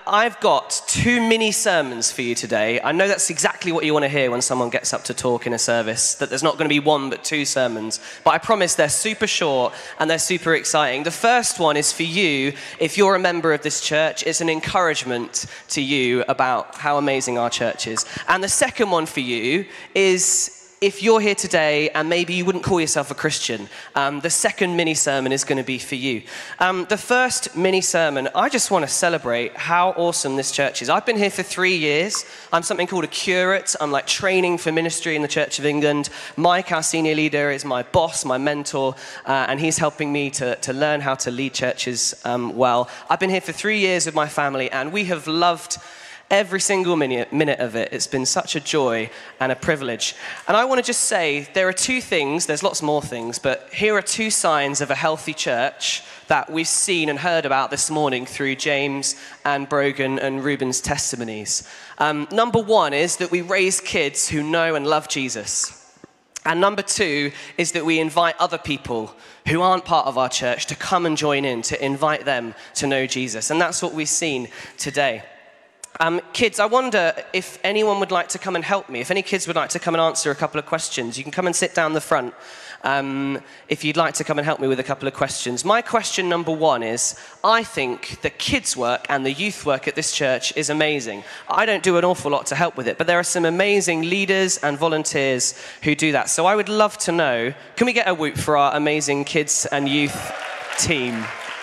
I've got 2 mini sermons for you today. I know that's exactly what you want to hear when someone gets up to talk in a service, that there's not going to be 1 but 2 sermons. But I promise they're super short and they're super exciting. The first one is for you, if you're a member of this church. It's an encouragement to you about how amazing our church is. And the second one for you is, if you're here today and maybe you wouldn't call yourself a Christian, the second mini sermon is going to be for you. The first mini sermon, I just want to celebrate how awesome this church is. I've been here for 3 years. I'm something called a curate. I'm like training for ministry in the Church of England. Mike, our senior leader, is my boss, my mentor, and he's helping me to learn how to lead churches well. I've been here for 3 years with my family, and we have loved every single minute of it. It's been such a joy and a privilege. And I want to just say, there are 2 things, there's lots more things, but here are 2 signs of a healthy church that we've seen and heard about this morning through James and Brogan and Ruben's testimonies. Number 1 is that we raise kids who know and love Jesus. And number 2 is that we invite other people who aren't part of our church to come and join in, to invite them to know Jesus. And that's what we've seen today. Kids, I wonder if anyone would like to come and help me. If any kids would like to come and answer a couple of questions, you can come and sit down the front if you'd like to come and help me with a couple of questions. My question number 1 is, I think the kids' work and the youth work at this church is amazing. I don't do an awful lot to help with it, but there are some amazing leaders and volunteers who do that. So I would love to know, can we get a whoop for our amazing kids and youth team?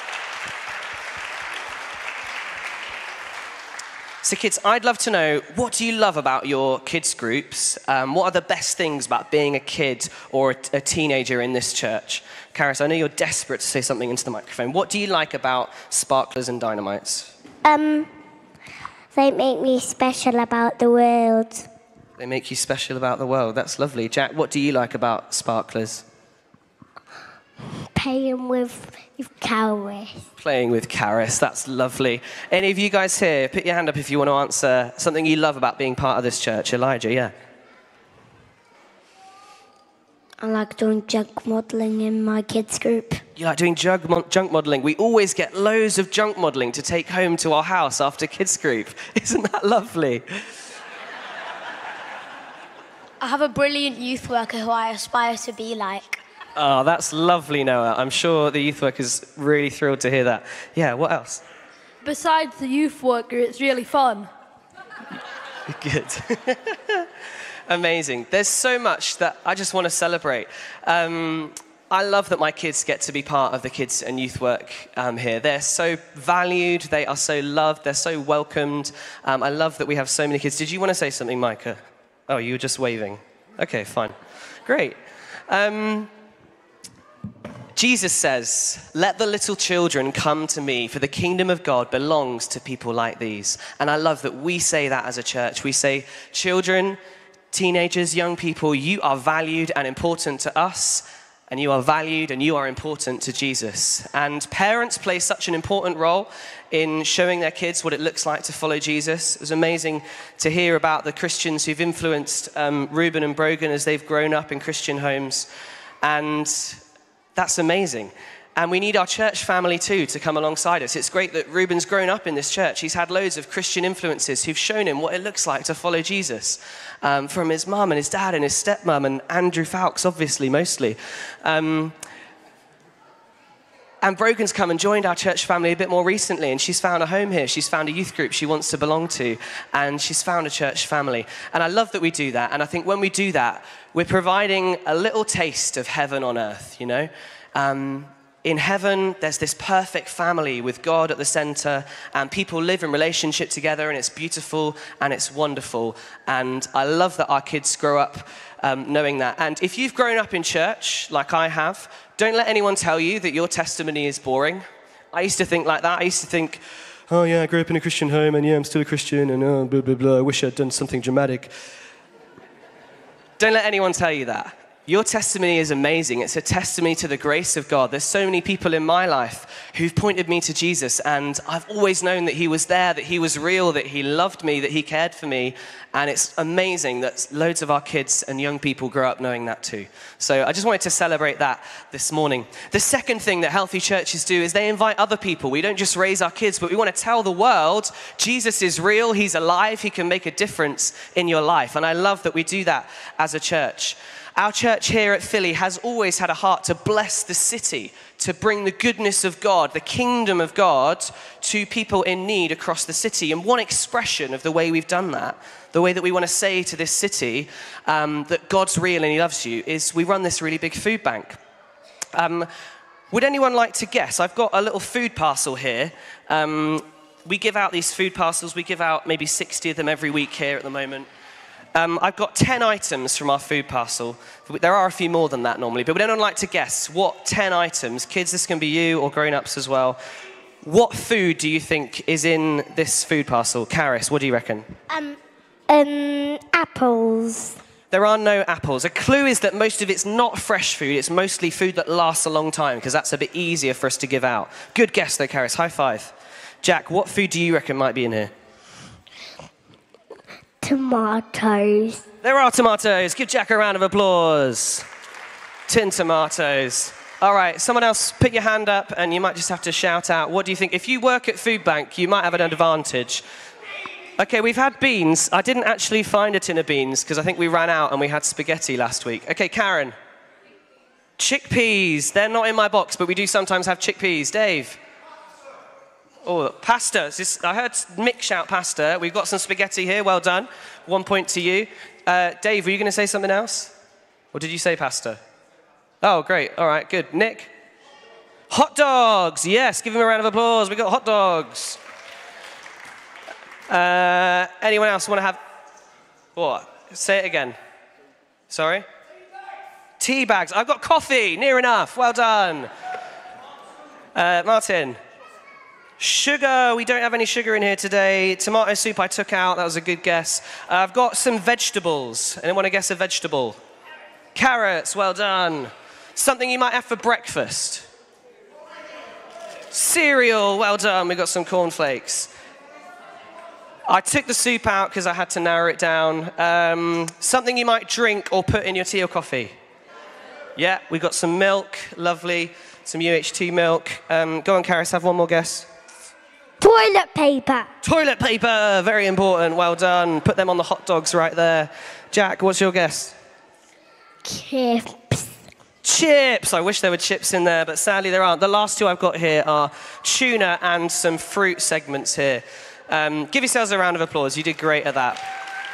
So kids, I'd love to know, what do you love about your kids groups? What are the best things about being a kid or a teenager in this church? Karis, I know you're desperate to say something into the microphone. What do you like about Sparklers and Dynamites? They make me special about the world. They make you special about the world. That's lovely. Jack, what do you like about Sparklers? Playing with Karis. Playing with Karis, that's lovely. Any of you guys here, put your hand up if you want to answer something you love about being part of this church. Elijah, yeah. I like doing junk modelling in my kids group. You like doing junk modelling? We always get loads of junk modelling to take home to our house after kids group. Isn't that lovely? I have a brilliant youth worker who I aspire to be like. Oh, that's lovely, Noah. I'm sure the youth worker is really thrilled to hear that. Yeah, what else? Besides the youth worker, it's really fun. Good. Amazing. There's so much that I just want to celebrate. I love that my kids get to be part of the kids and youth work here. They're so valued, they are so loved, they're so welcomed. I love that we have so many kids. Did you want to say something, Micah? Oh, you were just waving. Okay, fine. Great. Jesus says, "Let the little children come to me, for the kingdom of God belongs to people like these." And I love that we say that as a church. We say, children, teenagers, young people, you are valued and important to us, and you are valued and you are important to Jesus. And parents play such an important role in showing their kids what it looks like to follow Jesus. It was amazing to hear about the Christians who've influenced Ruben and Brogan as they've grown up in Christian homes. And that's amazing. And we need our church family too to come alongside us. It's great that Ruben's grown up in this church. He's had loads of Christian influences who've shown him what it looks like to follow Jesus. From his mum and his dad and his stepmom and Andrew Fowkes, obviously, mostly. And Brogan's come and joined our church family a bit more recently, and she's found a home here. She's found a youth group she wants to belong to, and she's found a church family. And I love that we do that. And I think when we do that, we're providing a little taste of heaven on earth, you know? In heaven, there's this perfect family with God at the center, and people live in relationship together, and it's beautiful and it's wonderful. And I love that our kids grow up knowing that. And if you've grown up in church, like I have, don't let anyone tell you that your testimony is boring. I used to think like that. I used to think, oh yeah, I grew up in a Christian home, and yeah, I'm still a Christian, and blah, blah, blah. I wish I'd done something dramatic. Don't let anyone tell you that. Your testimony is amazing. It's a testimony to the grace of God. There's so many people in my life who've pointed me to Jesus, and I've always known that he was there, that he was real, that he loved me, that he cared for me. And it's amazing that loads of our kids and young people grow up knowing that too. So I just wanted to celebrate that this morning. The second thing that healthy churches do is they invite other people. We don't just raise our kids, but we want to tell the world Jesus is real, he's alive, he can make a difference in your life. And I love that we do that as a church. Our church here at Philly has always had a heart to bless the city, to bring the goodness of God, the kingdom of God, to people in need across the city. And one expression of the way we've done that, the way that we want to say to this city that God's real and he loves you, is we run this really big food bank. Would anyone like to guess? I've got a little food parcel here. We give out these food parcels. We give out maybe 60 of them every week here at the moment. I've got 10 items from our food parcel. There are a few more than that normally, but would anyone like to guess what 10 items, kids, this can be you or grown-ups as well, what food do you think is in this food parcel? Karis, what do you reckon? Apples. There are no apples. A clue is that most of it's not fresh food, it's mostly food that lasts a long time, because that's a bit easier for us to give out. Good guess though, Karis, high five. Jack, what food do you reckon might be in here? Tomatoes. There are tomatoes. Give Jack a round of applause. 10 tomatoes. All right, someone else put your hand up and you might just have to shout out. What do you think? If you work at Food Bank, you might have an advantage. Okay, we've had beans. I didn't actually find a tin of beans because I think we ran out and we had spaghetti last week. Okay, Karen. Chickpeas. They're not in my box, but we do sometimes have chickpeas. Dave. Oh, pasta. I heard Mick shout pasta. We've got some spaghetti here. Well done. 1 point to you. Dave, were you going to say something else? Or did you say pasta? Oh, great. All right, good. Nick? Hot dogs. Yes, give him a round of applause. We got hot dogs. Anyone else want to have... What? Say it again. Sorry? Tea bags. I've got coffee. Near enough. Well done. Martin? Sugar, we don't have any sugar in here today. Tomato soup I took out, that was a good guess. I've got some vegetables. Anyone want to guess a vegetable? Carrots, well done. Something you might have for breakfast. Cereal, well done. We've got some cornflakes. I took the soup out because I had to narrow it down. Something you might drink or put in your tea or coffee. Yeah, we've got some milk, lovely. Some UHT milk. Go on, Karis, have one more guess. Toilet paper. Toilet paper, very important, well done. Put them on the hot dogs right there. Jack, what's your guess? Chips. Chips, I wish there were chips in there, but sadly there aren't. The last two I've got here are tuna and some fruit segments here. Give yourselves a round of applause, you did great at that.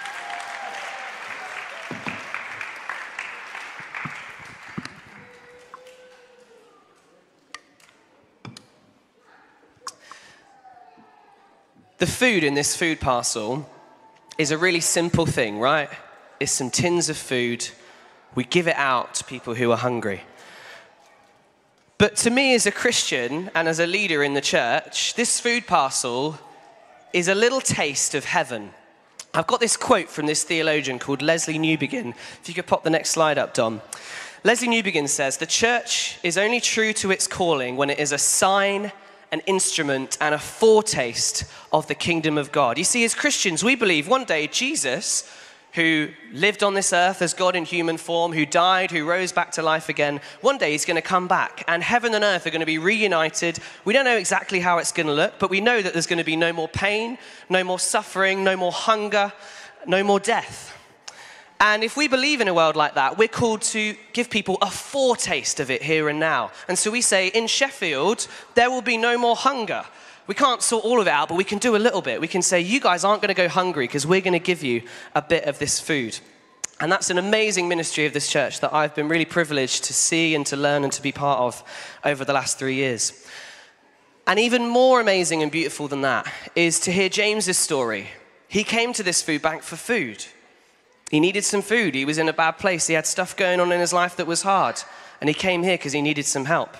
The food in this food parcel is a really simple thing, right? It's some tins of food. We give it out to people who are hungry. But to me as a Christian and as a leader in the church, this food parcel is a little taste of heaven. I've got this quote from this theologian called Leslie Newbegin. If you could pop the next slide up, Dom. Leslie Newbegin says, "The church is only true to its calling when it is a sign, an instrument, and a foretaste of the kingdom of God." You see, as Christians, we believe one day Jesus, who lived on this earth as God in human form, who died, who rose back to life again, one day he's going to come back and heaven and earth are going to be reunited. We don't know exactly how it's going to look, but we know that there's going to be no more pain, no more suffering, no more hunger, no more death. And if we believe in a world like that, we're called to give people a foretaste of it here and now. And so we say, in Sheffield, there will be no more hunger. We can't sort all of it out, but we can do a little bit. We can say, you guys aren't going to go hungry because we're going to give you a bit of this food. And that's an amazing ministry of this church that I've been really privileged to see and to learn and to be part of over the last 3 years. And even more amazing and beautiful than that is to hear James's story. He came to this food bank for food. He needed some food. He was in a bad place. He had stuff going on in his life that was hard. And he came here because he needed some help.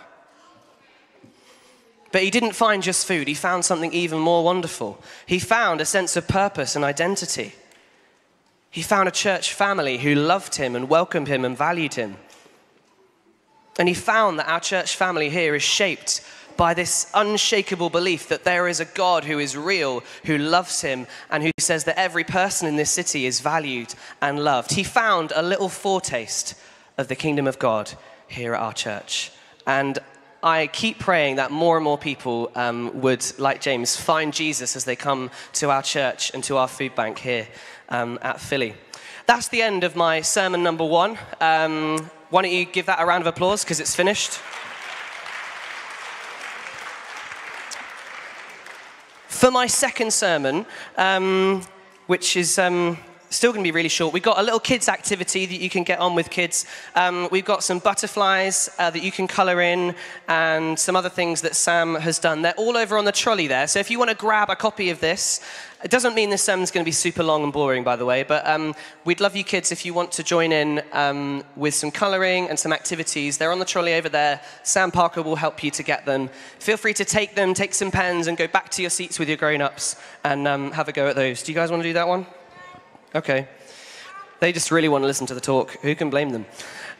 But he didn't find just food. He found something even more wonderful. He found a sense of purpose and identity. He found a church family who loved him and welcomed him and valued him. And he found that our church family here is shaped by this unshakable belief that there is a God who is real, who loves him, and who says that every person in this city is valued and loved. He found a little foretaste of the kingdom of God here at our church. And I keep praying that more and more people would, like James, find Jesus as they come to our church and to our food bank here at Philly. That's the end of my sermon number 1. Why don't you give that a round of applause because it's finished. For my second sermon, which is still going to be really short, we've got a little kids activity that you can get on with kids. We've got some butterflies that you can colour in and some other things that Sam has done. They're all over on the trolley there. So if you want to grab a copy of this, it doesn't mean this sermon's going to be super long and boring, by the way, but we'd love you kids if you want to join in with some colouring and some activities. They're on the trolley over there. Sam Parker will help you to get them. Feel free to take them, take some pens and go back to your seats with your grown-ups and have a go at those. Do you guys want to do that one? Okay. They just really want to listen to the talk. Who can blame them?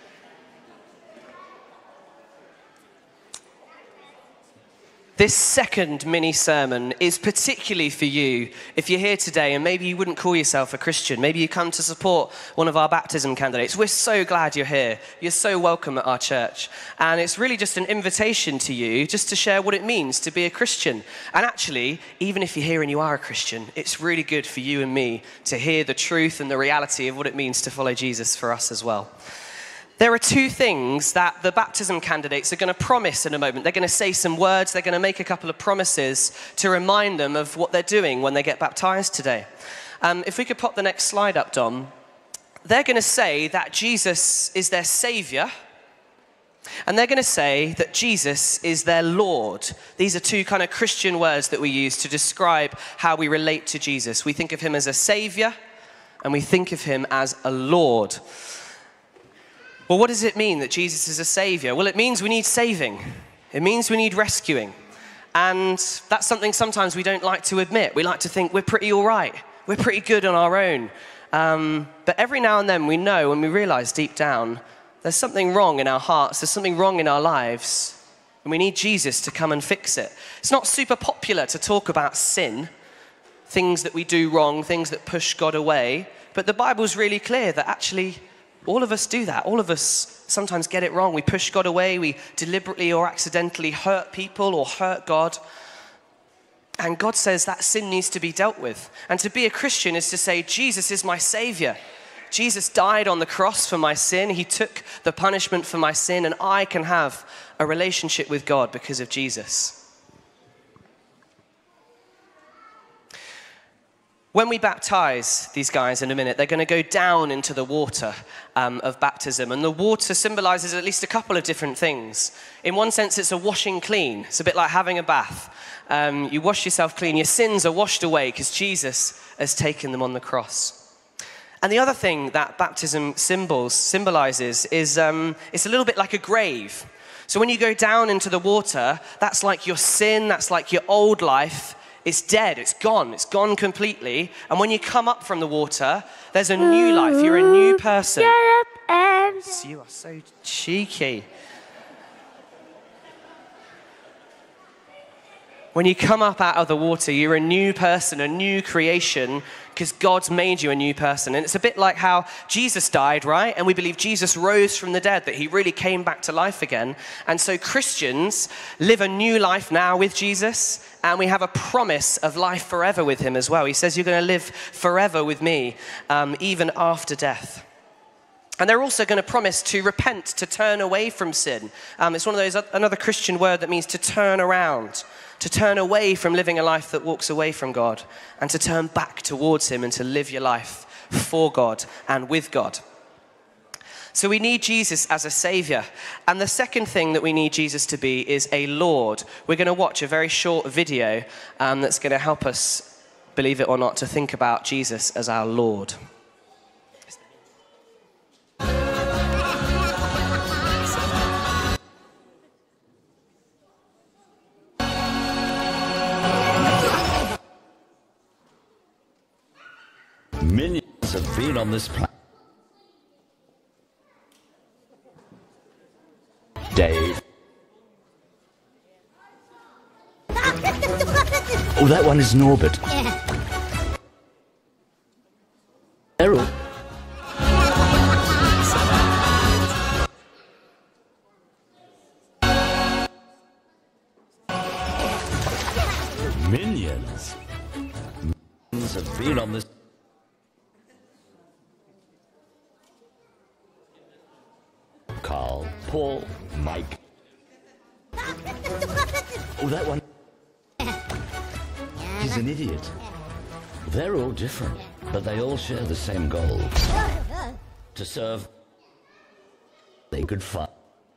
This second mini sermon is particularly for you if you're here today and maybe you wouldn't call yourself a Christian. Maybe you come to support one of our baptism candidates. We're so glad you're here. You're so welcome at our church. And it's really just an invitation to you just to share what it means to be a Christian. And actually, even if you're here and you are a Christian, it's really good for you and me to hear the truth and the reality of what it means to follow Jesus for us as well. There are 2 things that the baptism candidates are going to promise in a moment. They're going to say some words. They're going to make a couple of promises to remind them of what they're doing when they get baptized today. If we could pop the next slide up, Dom. They're going to say that Jesus is their Savior. And they're going to say that Jesus is their Lord. These are 2 kind of Christian words that we use to describe how we relate to Jesus. We think of him as a Savior, and we think of him as a Lord. Well, what does it mean that Jesus is a Savior? Well, it means we need saving. It means we need rescuing. And that's something sometimes we don't like to admit. We like to think we're pretty all right. We're pretty good on our own. But every now and then we know and we realize deep down there's something wrong in our hearts. There's something wrong in our lives. And we need Jesus to come and fix it. It's not super popular to talk about sin, things that we do wrong, things that push God away. But the Bible's really clear that actually all of us do that. All of us sometimes get it wrong. We push God away. We deliberately or accidentally hurt people or hurt God. And God says that sin needs to be dealt with. And to be a Christian is to say, Jesus is my Savior. Jesus died on the cross for my sin. He took the punishment for my sin, and I can have a relationship with God because of Jesus. When we baptize these guys in a minute, they're going to go down into the water of baptism. And the water symbolizes at least a couple of different things. In one sense, it's a washing clean. It's a bit like having a bath. You wash yourself clean. Your sins are washed away because Jesus has taken them on the cross. And the other thing that baptism symbolizes is it's a little bit like a grave. So when you go down into the water, that's like your sin, that's like your old life. It's dead, it's gone completely. And when you come up from the water, there's a new life. You're a new person. You are so cheeky. When you come up out of the water, you're a new person, a new creation, because God's made you a new person. And it's a bit like how Jesus died, right? And we believe Jesus rose from the dead, that he really came back to life again. And so Christians live a new life now with Jesus, and we have a promise of life forever with him as well. He says, you're going to live forever with me, even after death. And they're also going to promise to repent, to turn away from sin. It's one of those, another Christian word that means to turn around, to turn away from living a life that walks away from God, and to turn back towards him and to live your life for God and with God. So we need Jesus as a Savior. And the second thing that we need Jesus to be is a Lord. We're going to watch a very short video that's going to help us, believe it or not, to think about Jesus as our Lord. have been on this planet. Dave. Oh, that one is Norbert. Errol. Minions. Minions have been on this. Carl, Paul, Mike. Oh, that one. He's an idiot. They're all different, but they all share the same goal. To serve. They could fight.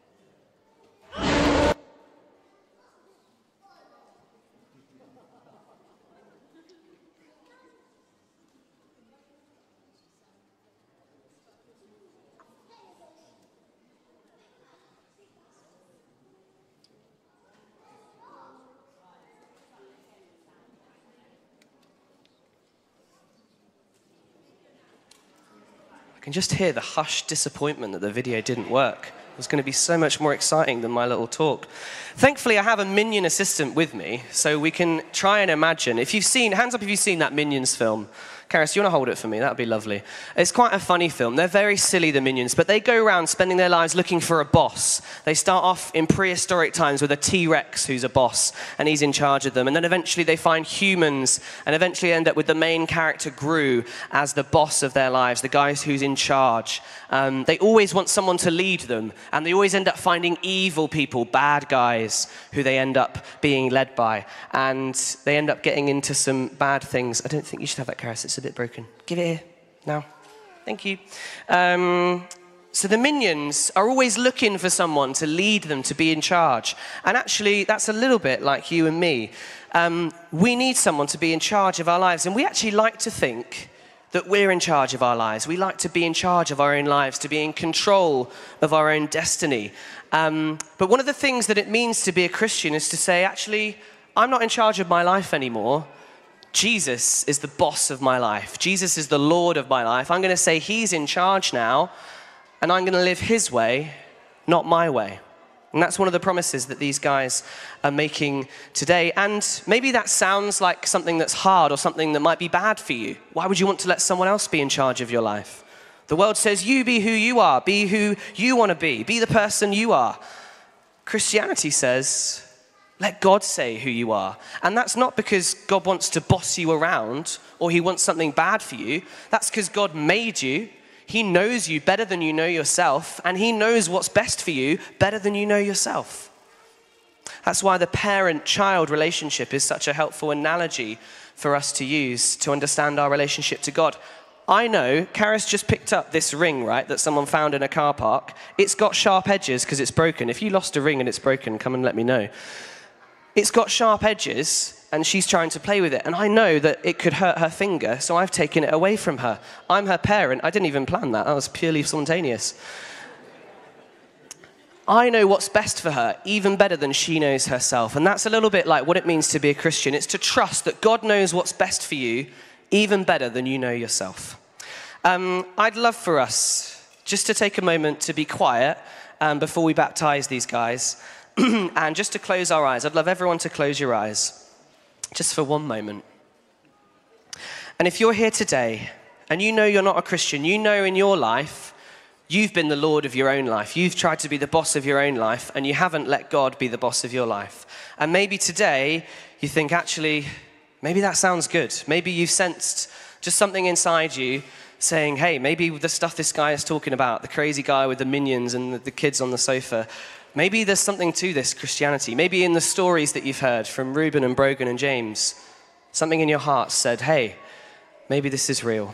I can just hear the hushed disappointment that the video didn't work. It was going to be so much more exciting than my little talk. Thankfully, I have a Minion assistant with me, so we can try and imagine. If you've seen, hands up if you've seen that Minions film. Karis, you want to hold it for me? That would be lovely. It's quite a funny film. They're very silly, the Minions, but they go around spending their lives looking for a boss. They start off in prehistoric times with a T-Rex who's a boss, and he's in charge of them. And then eventually they find humans, and eventually end up with the main character, Gru, as the boss of their lives, the guy who's in charge. They always want someone to lead them, and they always end up finding evil people, bad guys, who they end up being led by. And they end up getting into some bad things. I don't think you should have that, Karis. It's a bit broken. Give it here now. Thank you. So the Minions are always looking for someone to lead them, to be in charge. And actually, that's a little bit like you and me. We need someone to be in charge of our lives. And we actually like to think that we're in charge of our lives. We like to be in charge of our own lives, to be in control of our own destiny. But one of the things that it means to be a Christian is to say, actually, I'm not in charge of my life anymore. Jesus is the boss of my life. Jesus is the Lord of my life. I'm going to say he's in charge now, and I'm going to live his way, not my way. And that's one of the promises that these guys are making today. And maybe that sounds like something that's hard or something that might be bad for you. Why would you want to let someone else be in charge of your life? The world says you be who you are, be who you want to be the person you are. Christianity says, let God say who you are. And that's not because God wants to boss you around or he wants something bad for you. That's because God made you. He knows you better than you know yourself, and he knows what's best for you better than you know yourself. That's why the parent-child relationship is such a helpful analogy for us to use to understand our relationship to God. I know, Karis just picked up this ring, right, that someone found in a car park. It's got sharp edges because it's broken. If you lost a ring and it's broken, come and let me know. It's got sharp edges, and she's trying to play with it. And I know that it could hurt her finger, so I've taken it away from her. I'm her parent. I didn't even plan that. That was purely spontaneous. I know what's best for her, even better than she knows herself. And that's a little bit like what it means to be a Christian. It's to trust that God knows what's best for you, even better than you know yourself. I'd love for us just to take a moment to be quiet before we baptize these guys. And just to close our eyes, I'd love everyone to close your eyes, just for one moment. And if you're here today, and you know you're not a Christian, you know in your life, you've been the Lord of your own life. You've tried to be the boss of your own life, and you haven't let God be the boss of your life. And maybe today, you think, actually, maybe that sounds good. Maybe you've sensed just something inside you saying, hey, maybe the stuff this guy is talking about, the crazy guy with the minions and the kids on the sofa, maybe there's something to this Christianity. Maybe in the stories that you've heard from Reuben and Brogan and James, something in your heart said, hey, maybe this is real.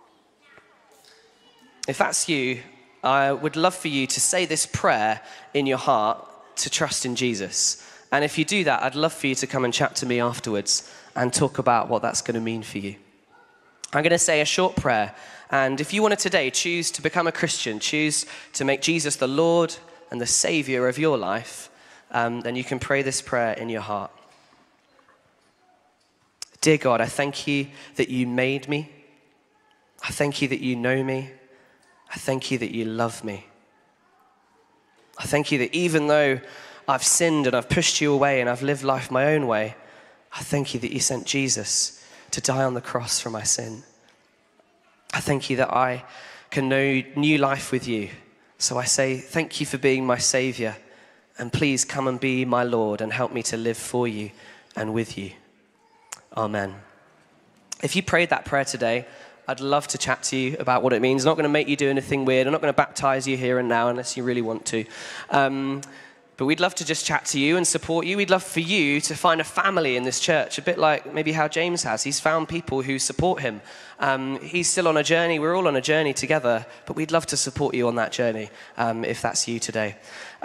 If that's you, I would love for you to say this prayer in your heart to trust in Jesus. And if you do that, I'd love for you to come and chat to me afterwards and talk about what that's going to mean for you. I'm going to say a short prayer. And if you want to today choose to become a Christian, choose to make Jesus the Lord and the Savior of your life, then you can pray this prayer in your heart. Dear God, I thank you that you made me. I thank you that you know me. I thank you that you love me. I thank you that even though I've sinned and I've pushed you away and I've lived life my own way, I thank you that you sent Jesus to die on the cross for my sin. I thank you that I can know new life with you. So I say thank you for being my Savior, and please come and be my Lord and help me to live for you and with you. Amen. If you prayed that prayer today, I'd love to chat to you about what it means. I'm not going to make you do anything weird. I'm not going to baptize you here and now unless you really want to. But we'd love to just chat to you and support you. We'd love for you to find a family in this church, a bit like maybe how James has. He's found people who support him. He's still on a journey. We're all on a journey together, but we'd love to support you on that journey if that's you today.